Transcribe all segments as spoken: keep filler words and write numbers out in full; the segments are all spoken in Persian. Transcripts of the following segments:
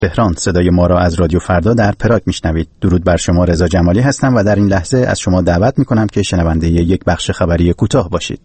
تهران. صدای ما را از رادیو فردا در پراگ میشنوید. درود بر شما، رضا جمالی هستم و در این لحظه از شما دعوت میکنم که شنونده یک بخش خبری کوتاه باشید.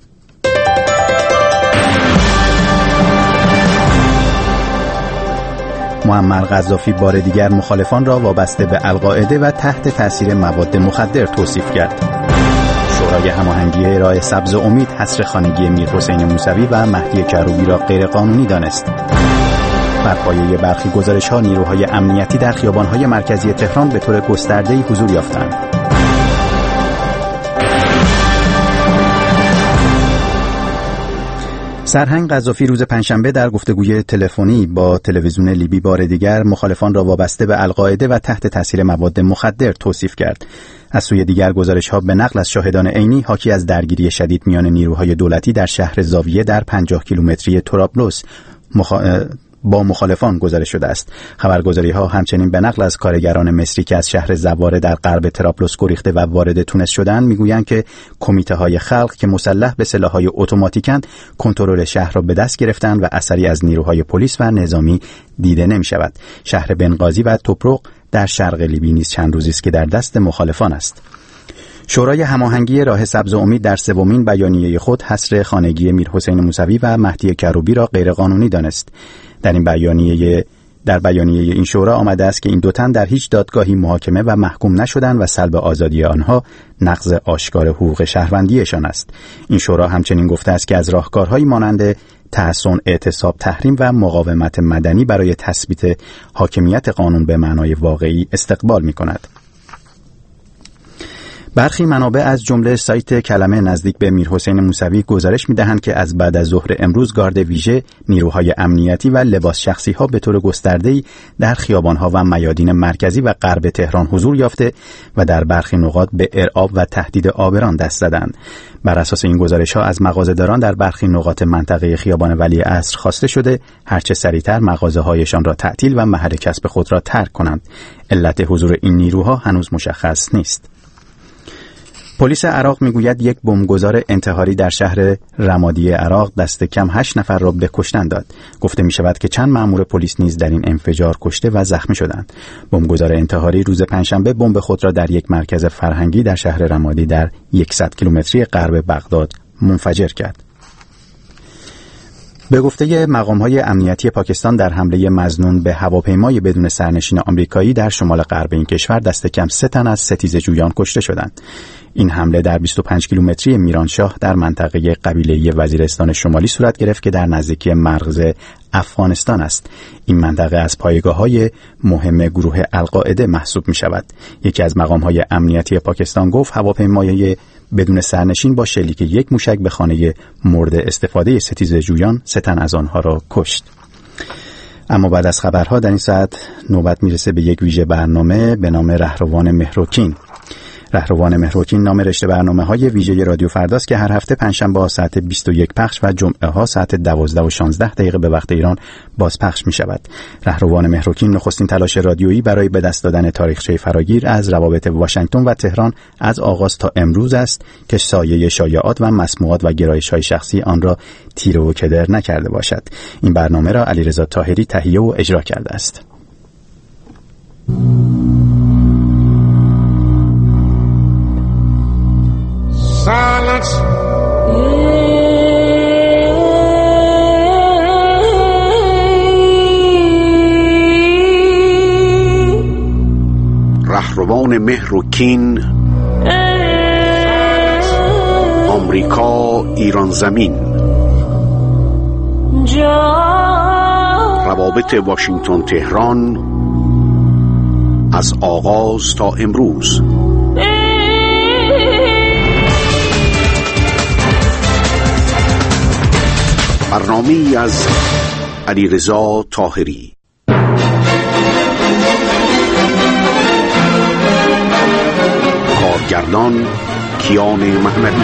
معمر قذافی بار دیگر مخالفان را وابسته به القاعده و تحت تاثیر مواد مخدر توصیف کرد. شورای هماهنگی راه سبز امید حصر خانگی میرحسین موسوی و مهدی کروبی را غیرقانونی دانست. بر پایه برخی گزارش‌ها نیروهای امنیتی در خیابان‌های مرکزی تهران به طور گسترده‌ای حضور یافتند. سرهنگ قذافی روز پنجشنبه در گفتگوی تلفنی با تلویزیون لیبی بار دیگر مخالفان را وابسته به القاعده و تحت تاثیر مواد مخدر توصیف کرد. از سوی دیگر گزارش‌ها به نقل از شاهدان عینی حاکی از درگیری شدید میان نیروهای دولتی در شهر زاویه در پنجاه کیلومتری طرابلس مخ... با مخالفان گزارش شده است. خبرگزاری‌ها همچنین به نقل از کارگران مصری که از شهر زواره در غرب طرابلس گریخته و وارد تونس شدند میگویند که کمیته‌های خلق که مسلح به سلاح‌های اتوماتیکند کنترل شهر را به دست گرفتند و اثری از نیروهای پلیس و نظامی دیده نمی‌شود. شهر بنغازی و توبروق در شرق لیبی نیز چند روزی است که در دست مخالفان است. شورای هماهنگی راه سبز امید در سومین بیانیه خود حصر خانگی میرحسین موسوی و مهدی کروبی را غیرقانونی دانست. در این بیانیه در بیانیه این شورا آمده است که این دو تن در هیچ دادگاهی محاکمه و محکوم نشدند و سلب آزادی آنها نقض آشکار حقوق شهروندیشان است. این شورا همچنین گفته است که از راهکارهایی مانند تحصن، اعتصاب، تحریم و مقاومت مدنی برای تثبیت حاکمیت قانون به معنای واقعی استقبال می‌کند. برخی منابع از جمله سایت کلمه نزدیک به میرحسین موسوی گزارش می‌دهند که از بعد از ظهر امروز گارد ویژه، نیروهای امنیتی و لباس شخصی‌ها به طور گسترده‌ای در خیابان‌ها و میادین مرکزی و غرب تهران حضور یافته و در برخی نقاط به ارعاب و تهدید آبران دست زدند. بر اساس این گزارش‌ها از مغازه‌داران در برخی نقاط منطقه خیابان ولیعصر خواسته شده هرچه سریعتر مغازه‌هایشان را تعطیل و محل کسب خود را ترک کنند. علت حضور این نیروها هنوز مشخص نیست. پلیس عراق میگوید یک بمبگذار انتحاری در شهر رمادی عراق دست کم هشت نفر را به کشتن داد. گفته می شود که چند مأمور پلیس نیز در این انفجار کشته و زخمی شدند. بمبگذار انتحاری روز پنجشنبه بمب خود را در یک مرکز فرهنگی در شهر رمادی در صد کیلومتری غرب بغداد منفجر کرد. به گفته مقام‌های امنیتی پاکستان در حمله مظنون به هواپیمای بدون سرنشین آمریکایی در شمال غرب این کشور دست کم سه تن از ستیزجویان کشته شدند. این حمله در بیست و پنج کیلومتری میرانشاه در منطقه قبیله‌ای وزیرستان شمالی صورت گرفت که در نزدیکی مرز افغانستان است. این منطقه از پایگاه‌های مهم گروه القاعده محسوب می‌شود. یکی از مقام‌های امنیتی پاکستان گفت هواپیمای بدون سرنشین با شلیک یک موشک به خانه مورد استفاده ستیزجویان سه تن از آنها را کشت. اما بعد از خبرها در این ساعت نوبت میرسه به یک ویژه برنامه به نام رهروان مهروکین. رهروان مهروکین نام رشته برنامه‌های ویژه رادیو فرداست که هر هفته پنجشنبه ساعت بیست و یک پخش و جمعه ها ساعت دوازده و شانزده دقیقه به وقت ایران بازپخش می شود. رهروان مهروکین نخستین تلاش رادیویی برای به دست دادن تاریخچه فراگیر از روابط واشنگتن و تهران از آغاز تا امروز است که سایه شایعات و مسموعات و گرایش‌های شخصی آن را تیره و کدر نکرده باشد. این برنامه را علیرضا طاهری تهیه و اجرا کرده است. Silence. رهروان مهر و کین، آمریکا ایران زمین، روابط واشنگتن تهران از آغاز تا امروز. برنامه‌ای از علیرضا طاهری. کارگردان کیان محمدی.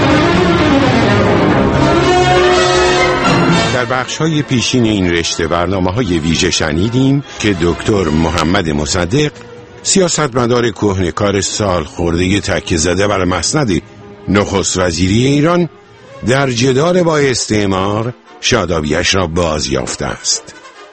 در بخش‌های پیشین این رشته برنامه‌های ویژه شنیدیم که دکتر محمد مصدق، سیاستمدار کهنه‌کار سال خورده تکیه زده بر مسند نخست وزیری ایران، در جدال با استعمار شادابیش را بازیافته است.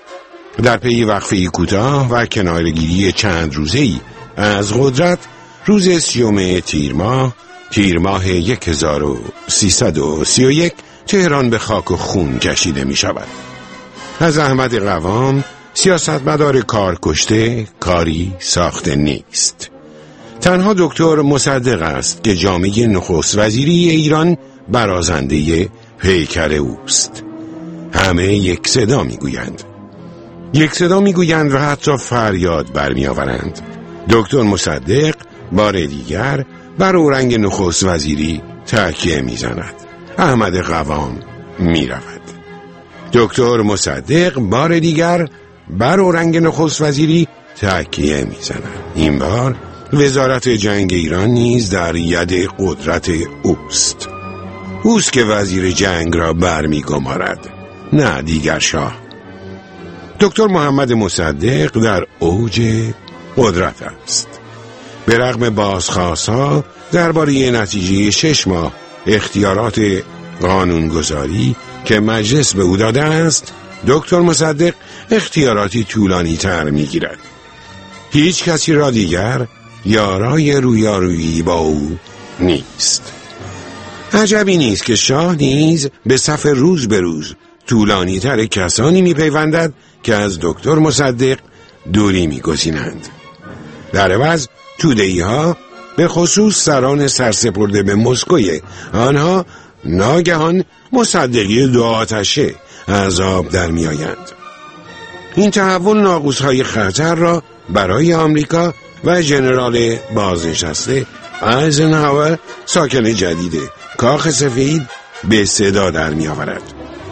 در پی وقفه کوتاه و کنارگیری چند روزه‌ای از قدرت، روز سیوم تیر ماه تیر ماه هزار و سیصد و سی و یک تهران به خاک و خون کشیده می شود. از احمد قوام، سیاستمدار کار کشته، کاری ساخته نیست. تنها دکتر مصدق است که جامعه نخست وزیری ایران برازنده پیکر اوست. همه یک صدا می گویند. یک صدا می گویند و حتی فریاد برمی آورند. دکتر مصدق بار دیگر بر اورنگ نخست وزیری تکیه می زند. احمد قوام می رود. دکتر مصدق بار دیگر بر اورنگ نخست وزیری تکیه می زند. این بار وزارت جنگ ایران نیز در ید قدرت اوست. اوست که وزیر جنگ را برمی گمارد، نه دیگر شاه. دکتر محمد مصدق در اوج قدرت است. به رغم بازخواست‌ها درباره نتیجه شش ماه اختیارات قانونگذاری که مجلس به او داده است، دکتر مصدق اختیاراتی طولانی تر می گیرد. هیچ کسی را دیگر یارای رویارویی با او نیست. عجبی نیست که شاه نیز به صف روز به روز طولانی تر کسانی می پیوندد که از دکتر مصدق دوری می گزینند. در عوض توده‌ای ها به خصوص سران سرسپرده به مسکوی آنها ناگهان مصدقی دو آتشه از آب در می آیند. این تحول ناقوس‌های خطر را برای آمریکا و ژنرال بازنشسته آیزنهاور ساکن جدید کاخ سفید به صدا در می آورد.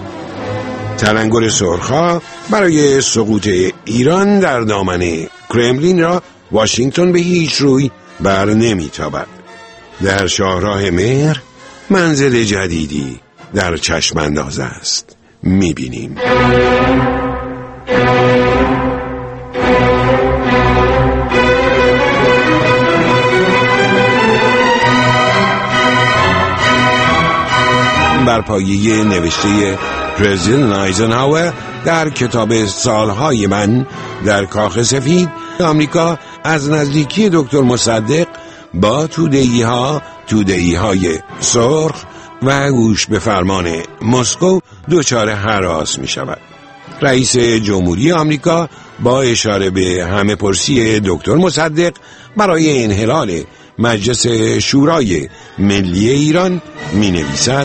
تلنگر سرخ‌ها برای سقوط ایران در دامن کرملین را واشنگتن به هیچ روی بر نمی تابد. در شاهراه مهر منزل جدیدی در چشم انداز است. می بینیم. بر پایه نوشته پرزیدنت آیزنهاور در کتاب سالهای من در کاخ سفید، آمریکا از نزدیکی دکتر مصدق با توده‌ای ها توده‌ای های سرخ و گوش به فرمان مسکو دچار هراس می شود. رئیس جمهوری آمریکا با اشاره به همه پرسی دکتر مصدق برای انحلال مجلس شورای ملی ایران می نویسد: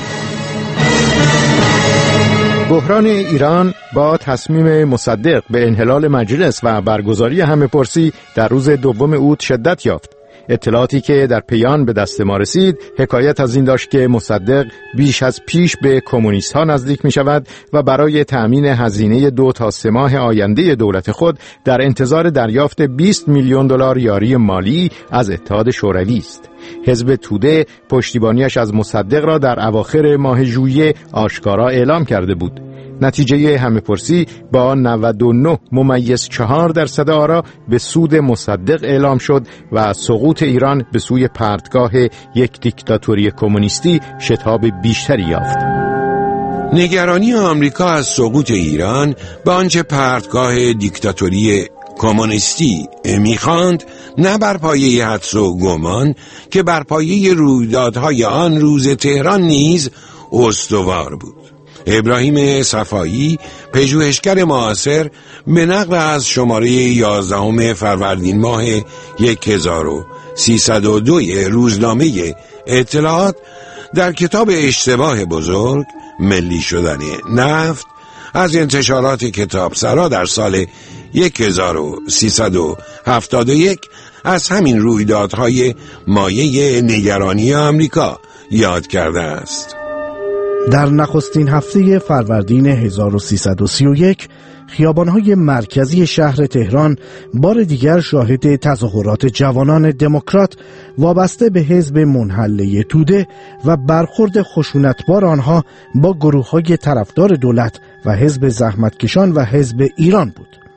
بحران ایران با تصمیم مصدق به انحلال مجلس و برگزاری همه پرسی در روز دوم اوت شدت یافت. اطلاعاتی که در پیان به دست ما رسید حکایت از این داشت که مصدق بیش از پیش به کمونیست ها نزدیک می شود و برای تأمین هزینه دو تا سه ماه آینده دولت خود در انتظار دریافت بیست میلیون دلار یاری مالی از اتحاد شوروی است. حزب توده پشتیبانیش از مصدق را در اواخر ماه ژوئیه آشکارا اعلام کرده بود. نتیجه همه پرسی با نود و نه ممیز چهار درصد آرا به سود مصدق اعلام شد و سقوط ایران به سوی پرتگاه یک دیکتاتوری کمونیستی شتاب بیشتری یافت. نگرانی آمریکا از سقوط ایران به آنچه پرتگاه دیکتاتوری کمونیستی می‌خواند، نه بر پایه حدس و گمان که بر پایه رویدادهای آن روز تهران نیز استوار بود. ابراهیم صفایی، پژوهشگر معاصر، به نقل از شماره یازدهم فروردین ماه هزار و سیصد و دو روزنامه اطلاعات در کتاب اشتباه بزرگ ملی شدن نفت از انتشارات کتابسرا در سال هزار و سیصد و هفتاد و یک از همین رویدادهای مایه نگرانی آمریکا یاد کرده است. در نخستین هفته فروردین هزار و سیصد و سی و یک خیابان‌های مرکزی شهر تهران بار دیگر شاهد تظاهرات جوانان دموکرات وابسته به حزب منحله توده و برخورد خشونتبار آنها با گروه‌های طرفدار دولت و حزب زحمتکشان و حزب ایران بود.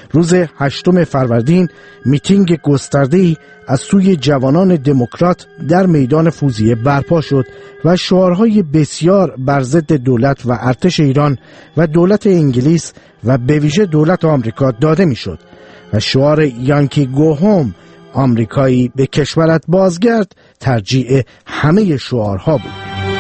روز هشتم فروردین میتینگ گسترده‌ای از سوی جوانان دموکرات در میدان فوزیه برپا شد و شعارهای بسیار بر ضد دولت و ارتش ایران و دولت انگلیس و به ویژه دولت آمریکا داده میشد و شعار یانکی گو هوم، آمریکایی به کشورت بازگرد، ترجیع همه شعارها بود.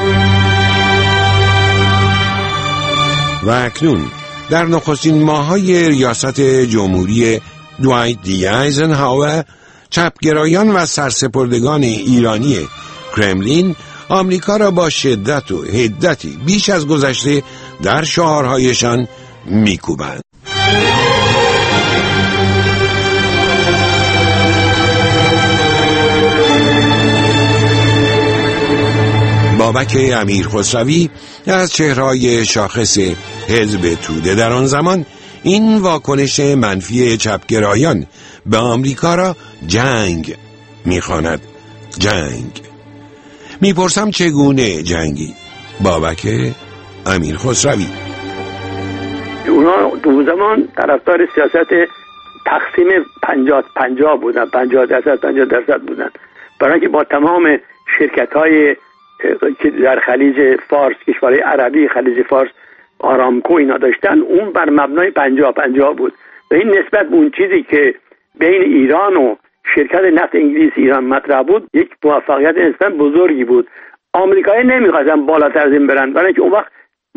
و اکنون در نخستین ماه‌های ریاست جمهوری دوایت دی ایزنهاور، چپگرایان و سرسپردگان ایرانی کرملین آمریکا را با شدت و حدتی بیش از گذشته در شعارهایشان می‌کوبند. بابک امیرخسروی از چهره‌های شاخص حزب توده در آن زمان این واکنش منفی چپگرایان به آمریکا را جنگ می‌خواند. جنگ. میپرسم چگونه جنگی؟ بابک امیرخسروی: اونا دو زمان طرفدار سیاست تقسیم پنجاه پنجاه بودن، پنجاه درصد پنجاه درصد بودن، برای اینکه با تمام شرکت‌های که در خلیج فارس، کشورهای عربی خلیج فارس، آرامکو اینا داشتن، اون بر مبنای پنجاه پنجاه بود و این نسبت به اون چیزی که بین ایران و شرکت نفت انگلیس ایران مطرح بود یک موفقیت نسبتاً بزرگی بود. آمریکایی نمیخواستن بالاتر از این برن، برای اینکه اون وقت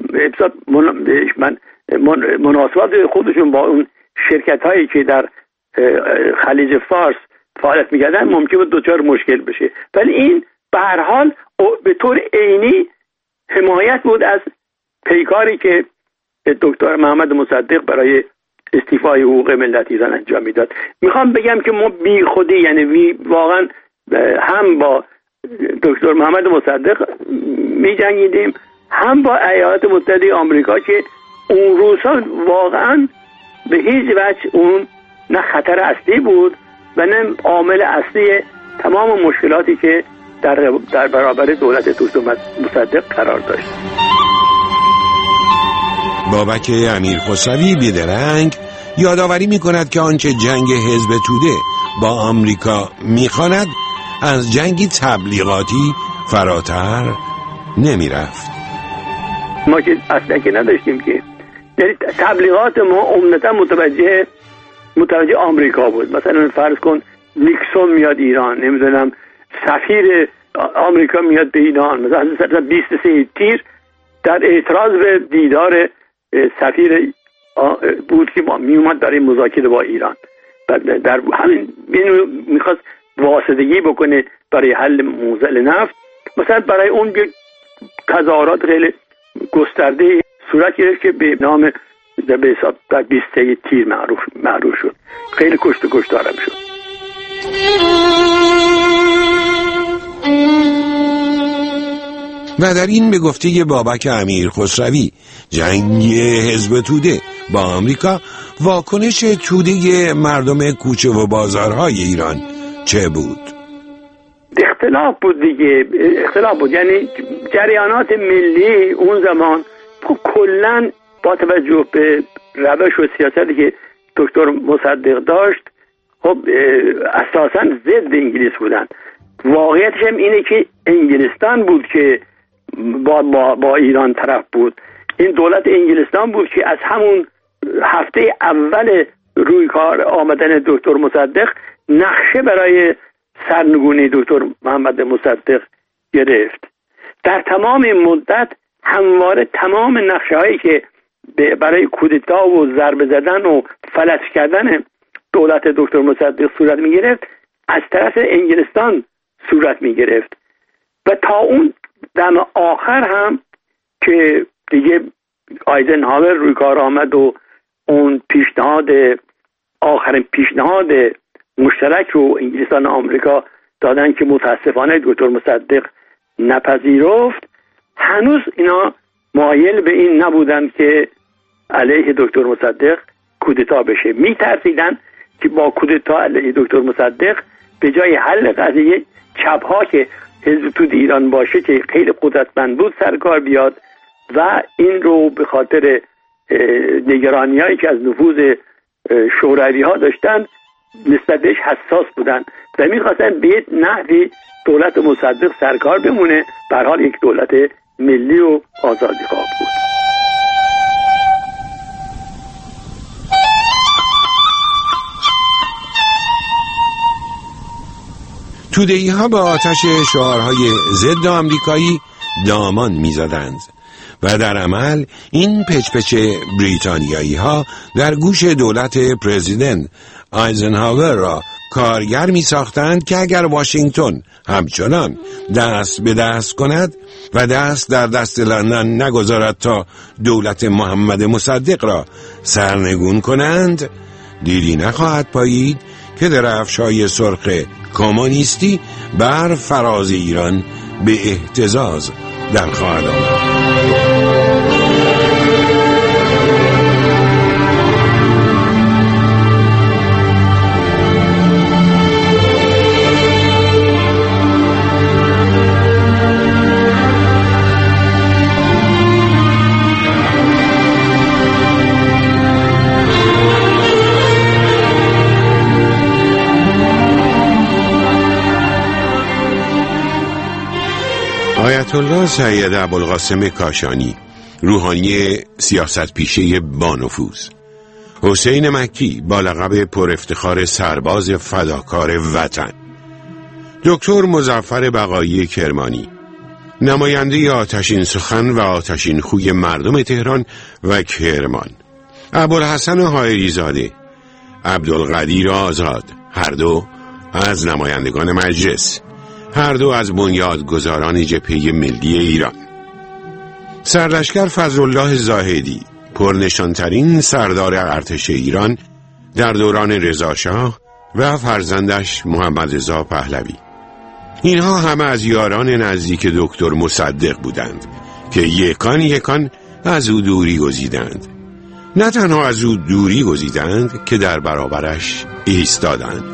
من مناسبات خودشون با اون شرکت هایی که در خلیج فارس فعالیت میکردن ممکن بود دوچار مشکل بشه، ولی این به هر حال به طور عینی حمایت بود از پیکاری که دکتر محمد مصدق برای استیفای حقوق ملت ایران انجام میداد. میخوام بگم که ما بی خودی، یعنی واقعا هم با دکتر محمد مصدق میجنگیدیم، هم با ایالات متحده آمریکا که اون روزها واقعا به هیچ وجه اون نه خطر اصلی بود و نه عامل اصلی تمام مشکلاتی که در در برابر دولت دکتر مصدق قرار داشت. بابک امیرخسروی بیدرنگ یادآوری می‌کند که آنچه جنگ حزب توده با آمریکا می‌خواند از جنگی تبلیغاتی فراتر نمی‌رفت. ما که اصلا که نداشتیم که، یعنی تبلیغات ما عمدتاً متوجه متوجه آمریکا بود. مثلا فرض کن نیکسون میاد ایران، نمیدونم سفیر آمریکا میاد به ایران، مثلا بیست و سه تیر در اعتراض به دیدار سفیر بود که می اومد برای مذاکره با ایران، در همین میخواست واسطگی بکنه برای حل موزل نفت. مثلا برای اون تظاهرات خیلی گسترده صورت گرفت که به نام به حساب در بیست و سه تیر معروف معروف شد، خیلی کشت و کشتارم شد. و در این به گفته بابک امیرخسروی جنگ حزب توده با آمریکا، واکنش توده مردم کوچه و بازارهای ایران چه بود؟ اختلاف بود دیگه، اختلاف بود. یعنی جریانات ملی اون زمان کلن با توجه به روش و سیاستی که دکتر مصدق داشت خب اساساً ضد انگلیس بودن. واقعیتش هم اینه که انگلستان بود که با, با, با ایران طرف بود. این دولت انگلستان بود که از همون هفته اول روی کار آمدن دکتر مصدق نقشه برای سرنگونی دکتر محمد مصدق گرفت. در تمام مدت همواره تمام نقشه هایی که برای کودتا و ضربه زدن و فلج کردن دولت دکتر مصدق صورت می گرفت از طرف انگلستان صورت می گرفت و تا اون دم آخر هم که دیگه آیزنهاور روی کار آمد و اون پیشنهاد آخرین پیشنهاد مشترک رو انگلستان و آمریکا دادن که متاسفانه دکتر مصدق نپذیرفت، هنوز اینا مایل به این نبودن که علیه دکتر مصدق کودتا بشه. میترسیدن که با کودتا علیه دکتر مصدق به جای حل قضیه چپ‌ها که حزب توده ایران باشه که خیلی قدرتمند بود سرکار بیاد و این رو به خاطر نگرانی‌هایی که از نفوذ شوروی ها داشتن نسبت بهش حساس بودن و میخواستن به یک نحوی دولت مصدق سرکار بمونه، به هر حال یک دولت ملی و آزادیخواه بود. توده‌ای ها با آتش شعارهای ضد آمریکایی دامان می‌زدند و در عمل این پچپچ بریتانیایی ها در گوش دولت پرزیدنت آیزنهاور را کارگر می ساختند که اگر واشنگتن همچنان دست به دست کند و دست در دست لندن نگذارد تا دولت محمد مصدق را سرنگون کنند، دیری نخواهد پایید که درفش‌های سرخ کمونیستی بر فراز ایران به اهتزاز در خواهد آمد. آیت الله سید ابوالقاسم کاشانی، روحانی سیاست پیشه با نفوذ، حسین مکی با لقب پر افتخار سرباز فداکار وطن، دکتر مظفر بقایی کرمانی، نماینده آتشین سخن و آتشین خوی مردم تهران و کرمان، ابوالحسن حائری زاده، عبدالقدیر آزاد، هر دو از نمایندگان مجلس، هر دو از بنیادگذاران جبهه ملی ایران، سرلشکر فضلالله زاهدی، پرنشانترین سردار ارتش ایران در دوران رضاشاه و فرزندش محمد رضا پهلوی. اینها همه از یاران نزدیک دکتر مصدق بودند که یکان یکان از او دوری گزیدند. نه تنها از او دوری گزیدند که در برابرش ایستادند.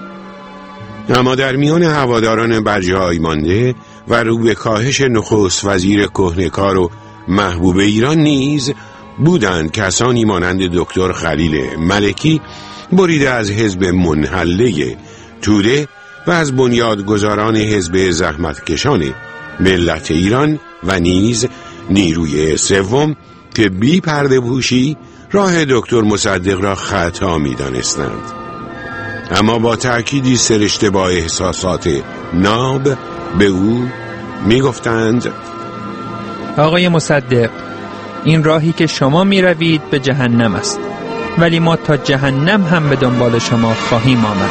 اما در میان هواداران برجای مانده و رو به کاهش نخست وزیر کهنه‌کار و محبوب ایران نیز بودند کسانی مانند دکتر خلیل ملکی، بریده از حزب منحله توده و از بنیادگذاران حزب زحمتکشان ملت ایران و نیز نیروی سوم که بی پرده پوشی راه دکتر مصدق را خطا می دانستند. اما با تأکیدی سرشته با احساسات ناب به او می گفتند: آقای مصدق، این راهی که شما می روید به جهنم است، ولی ما تا جهنم هم به دنبال شما خواهیم آمد.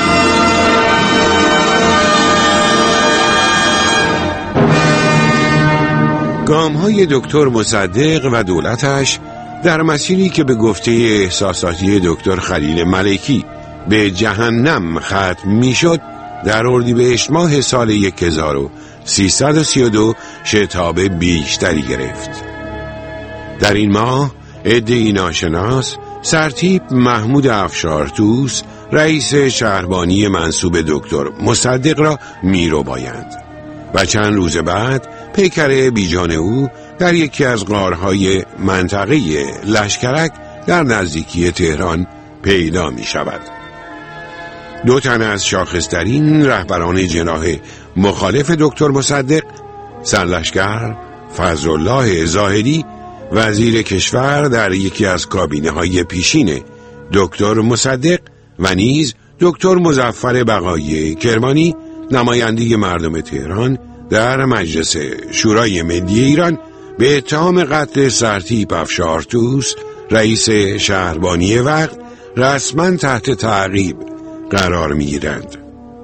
گام‌های دکتر مصدق و دولتش در مسیری که به گفته احساساتی دکتر خلیل ملکی به جهنم ختم میشد، در اردیبهشت ماه سال هزار و سیصد و سی و دو شتاب بیشتری گرفت. در این ماه عده‌ای ناشناس سرتیپ محمود افشارتوس، رئیس شهربانی منصوب دکتر مصدق را میرو بایند و چند روز بعد پیکر بیجان او در یکی از غارهای منطقه لشکرک در نزدیکی تهران پیدا می شود. دو تن از شاخصترین رهبران جناح مخالف دکتر مصدق، سرلشکر فضلالله زاهدی وزیر کشور در یکی از کابینه های پیشین دکتر مصدق و نیز دکتر مظفر بقایی کرمانی، نماینده مردم تهران در مجلس شورای ملی ایران، به اتهام قتل سرتیپ افشارتوس، رئیس شهربانی وقت، رسما تحت تعقیب قرار می‌گیرند.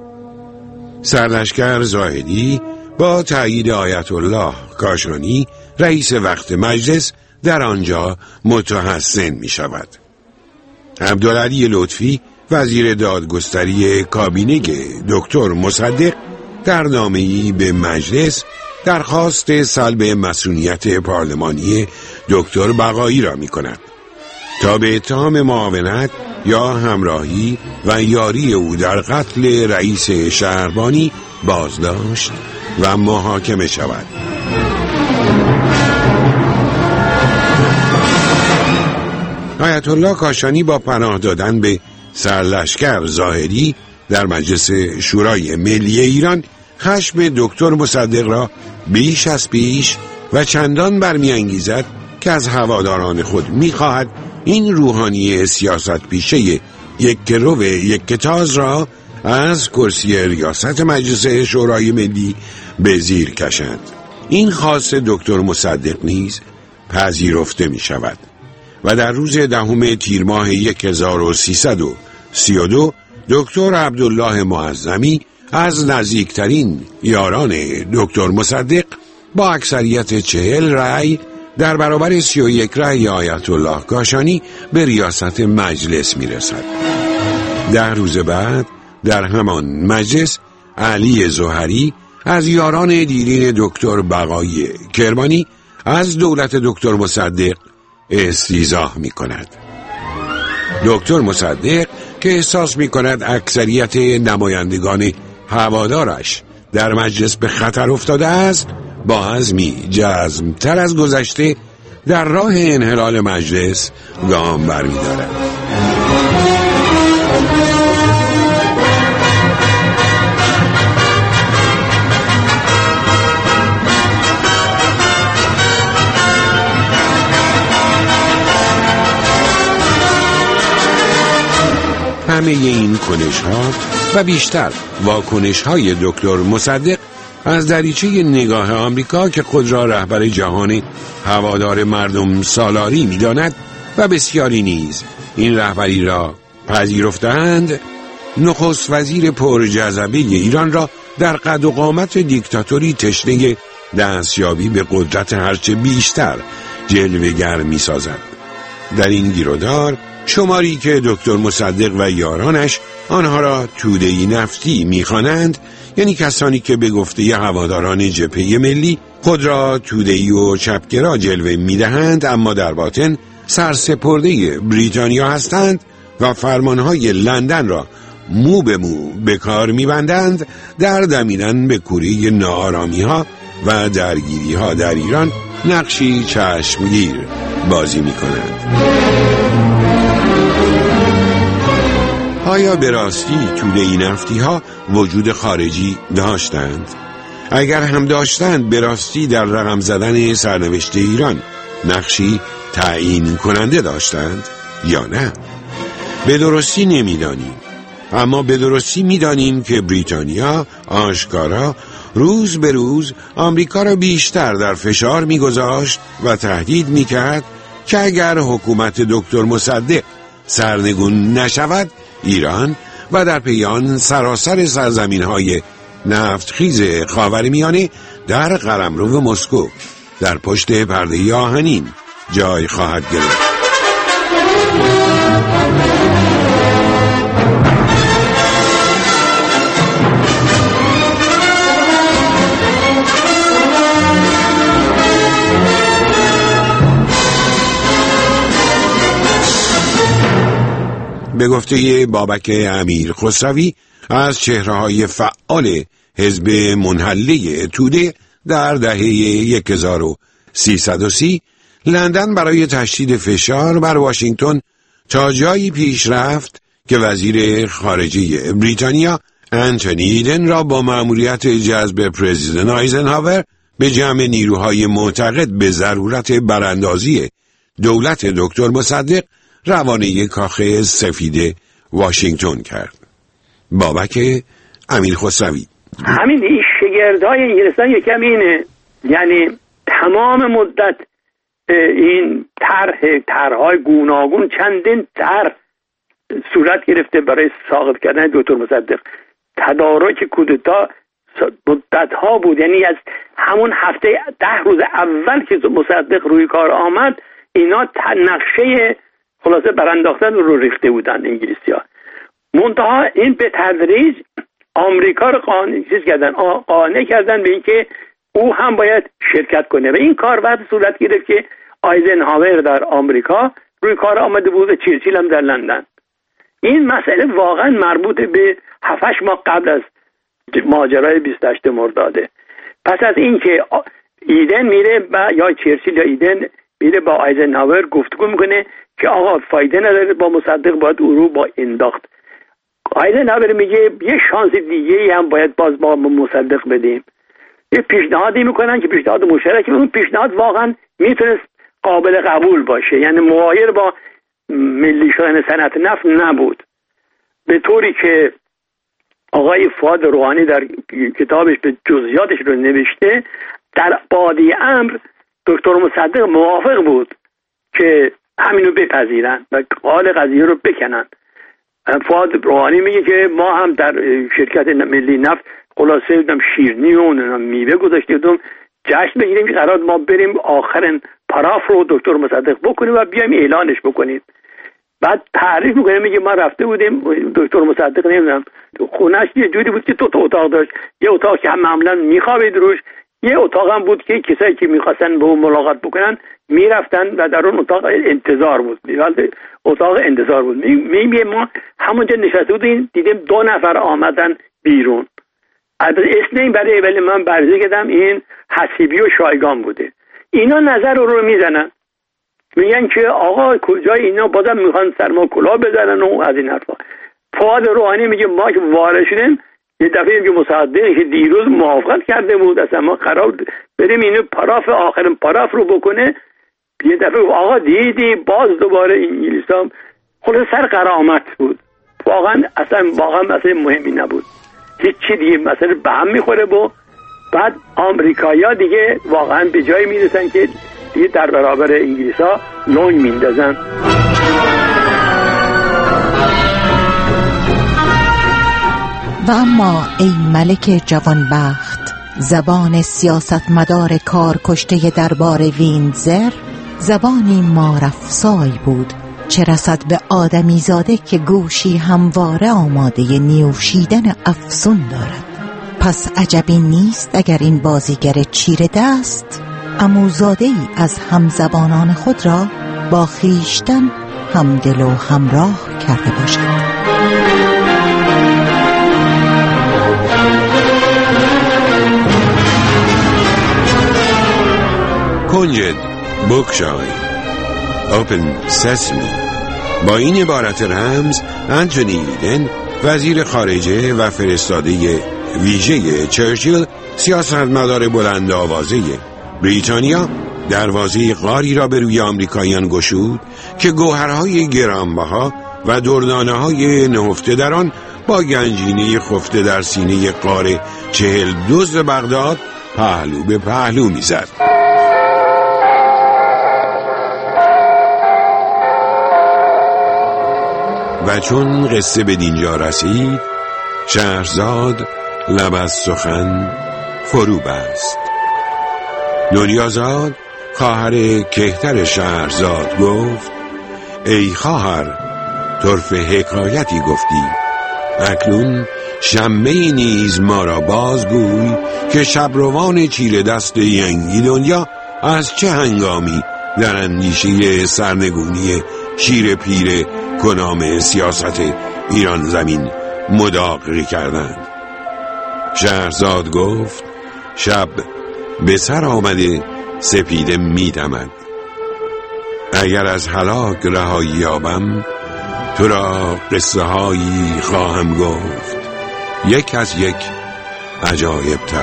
سرلشکر زاهدی با تأیید آیت الله کاشانی، رئیس وقت مجلس، در آنجا متحسن می شود. عبدالعلی لطفی، وزیر دادگستری کابینه دکتر مصدق، در نامه‌ای به مجلس درخواست سلب مسئولیت پارلمانی دکتر بقایی را می کند تا به اتهام معاونت یا همراهی و یاری او در قتل رئیس شهربانی بازداشت و محاکمه شود. آیت الله کاشانی با پناه دادن به سرلشکر ظاهری در مجلس شورای ملی ایران خشم دکتر مصدق را بیش از پیش و چندان برمی‌انگیزد که از هواداران خود می‌خواهد این روحانی سیاست پیشه یک رو یک کتاز را از کرسی ریاست مجلس شورای ملی به زیر کشند. این خواست دکتر مصدق نیز پذیرفته می شود و در روز دهم تیر ماه هزار و سیصد و سی و دو دکتر عبدالله معظمی از نزدیکترین یاران دکتر مصدق با اکثریت چهل رأی در برابر سی و یک رأی آیت الله کاشانی به ریاست مجلس می رسد. ده روز بعد در همان مجلس علی زهری از یاران دیرین دکتر بقایی کرمانی از دولت دکتر مصدق استیضاح می کند. دکتر مصدق که احساس می کند اکثریت نمایندگان هوادارش در مجلس به خطر افتاده است، با عزمی جزم‌تر از گذشته در راه انحلال مجلس گام برمی‌دارد. همه این کنش‌ها و بیشتر واکنش‌های دکتر مصدق از دریچه نگاه آمریکا که خود را رهبر جهان هوادار مردم سالاری می‌داند و بسیاری نیز این رهبری را پذیرفتند، نخست وزیر پرجذبه ایران را در قد و قامت دیکتاتوری تشنه دستیابی به قدرت هرچه بیشتر جلوه‌گر می‌سازد. در این گیرودار شماری که دکتر مصدق و یارانش آنها را توده‌ای نفتی می‌خوانند، یعنی کسانی که به گفته هواداران جبهه ملی خود را توده‌ای و چپگرا جلوه می‌دهند، اما در باطن سرسپرده بریتانیا هستند و فرمانهای لندن را مو به مو به کار می‌بندند، در دمیدن به کوره ناآرامی‌ها و درگیری‌ها در ایران نقشی چشمگیر بازی می‌کنند. آیا به راستی توده‌ای نفتی ها وجود خارجی داشتند؟ اگر هم داشتند، به راستی در رقم زدن سرنوشت ایران نقشی تعیین کننده داشتند یا نه؟ به درستی نمیدانیم، اما به درستی میدانیم که بریتانیا آشکارا روز به روز آمریکا را بیشتر در فشار میگذاشت و تهدید میکرد که اگر حکومت دکتر مصدق سرنگون نشود، ایران و در پی آن سراسر سرزمین‌های نفتخیز خاورمیانه در قلمرو مسکو در پشت پرده آهنین جای خواهد گرفت. به گفته بابک امیر خسروی از چهره‌های فعال حزب منحله توده در دهه هزار و سیصد و سی، لندن برای تشدید فشار بر واشنگتن تا جایی پیش رفت که وزیر خارجه بریتانیا انتونی ایدن را با مأموریت جذب پرزیدنت آیزنهاور به جمع نیروهای معتقد به ضرورت براندازی دولت دکتر مصدق روانه کاخ سفید واشنگتن کرد. بابک امیر خسروی: همین این شگردهای انگلستان یکم اینه، یعنی تمام مدت این طرح طرحهای گوناگون چندین طرح صورت گرفته برای ساقط کردن دکتر مصدق. تدارک کودتا مدت‌ها بود، یعنی از همون هفته ده روز اول که مصدق روی کار آمد، اینا نقشه خلاصه برانداختن رو ریخته بودن انگلیسی‌ها. منتها این به تدریج آمریکا رو قانع چیز کردن، قانع کردن به اینکه او هم باید شرکت کنه و این کار بعد صورت گرفت که آیزنهاور در آمریکا روی کار آمده بود و چرچیل هم در لندن. این مسئله واقعا مربوط به هفت هشت ماه قبل از ماجرای بیست و هشتم مرداده. پس از این که ایدن میره و یا چرچیل یا ایدن میره با آیزنهاور گفتگو میکنه که آقا فایده نداره با مصدق، باید او رو با انداخت. آیزنهاور میگه یه شانس دیگه هم باید باز با مصدق بدیم. یه پیشنهادی میکنن که پیشنهاد مشترک، اون پیشنهاد واقعا میتونست قابل قبول باشه، یعنی مغایر با ملی شدن صنعت نفت نبود، به طوری که آقای فؤاد روحانی در کتابش به جزئیاتش رو نوشته. در بادی امر دکتر مصدق موافق بود که همینو بپذیرن و قال قضیه رو بکنن. فؤاد روحانی میگه که ما هم در شرکت ملی نفت خلاصه بودم شیرنی و میوه گذاشتیم جشن بگیریم که قرار ما بریم آخرین پاراف رو دکتر مصدق بکنیم و بیایم اعلانش بکنیم. بعد تعریف میکنه، میگه ما رفته بودیم دکتر مصدق نمیدونم خونش یه جوری بود که دو تا اتاق داشت، یه اتاق که هم معمولا میخوابید روش، یه اتاق هم بود که کسایی که میخواستن با اون ملاقات بکنن میرفتن و در اون اتاق انتظار بود، اتاق انتظار بود. میگه ما همونجا نشسته بودیم دیدیم دو نفر آمدن بیرون. اسم این برای ولی من بررسی کردم این حسیبی و شایگان بوده. اینا نظر رو میزنن، میگن که آقا کجای اینا بازم میخوان سر ما کلاه بزنن و از این حرفا. فؤاد روحانی میگه ما که وارد شدیم یه دفعه که مصدق که دیروز موافقت کرده بود اصلا ما قرار بریم اینو پاراف آخرین پاراف رو بکنه، یه دفعه آقا دیدی باز دوباره انگلیسا خلاص سر قرامت بود. واقعا اصلا واقعا اصلا مهمی نبود، هیچ چی دیگه مثلا به هم میخوره. با بعد آمریکایی‌ها دیگه واقعا به جایی میرسن که دیگه در برابر انگلیس‌ها لنگ میندازن. و اما ای ملک جوانبخت، زبان سیاستمدار کار کشته دربار ویندزر زبانی مارافسای بود، چه رسد به آدمی زاده که گوشی همواره آماده نیوشیدن افسون دارد. پس عجبی نیست اگر این بازیگر چیره دست عموزاده ای از همزبانان خود را با خیشتن همدل و همراه کرده باشد. کنجد بکشای اوپن سسمی. با این عبارت رمز انتونی ایدن وزیر خارجه و فرستاده ویژه چرچیل سیاستمدار بلند آوازه بریتانیا دروازه غاری را به روی آمریکاییان گشود که گوهرهای گرانبها و دردانه‌های نهفته در آن با گنجینه خفته در سینه غار چهل دزد بغداد پهلو به پهلو می‌زد. و چون قصه به دینجا رسید شهرزاد لب از سخن فرو بست. دنیازاد خواهر کهتر شهرزاد گفت ای خواهر طرف حکایتی گفتی، اکنون شمه نیز ما را بازگوی که شبروان چیره دست ینگی دنیا از چه هنگامی در اندیشه سرنگونی شیر پیر کنام سیاست ایران زمین مداقی کردند. شهرزاد گفت شب به سر آمده سپیده میدمد، اگر از هلاک رهایی یابم تو را قصه هایی خواهم گفت یک از یک عجایب تر.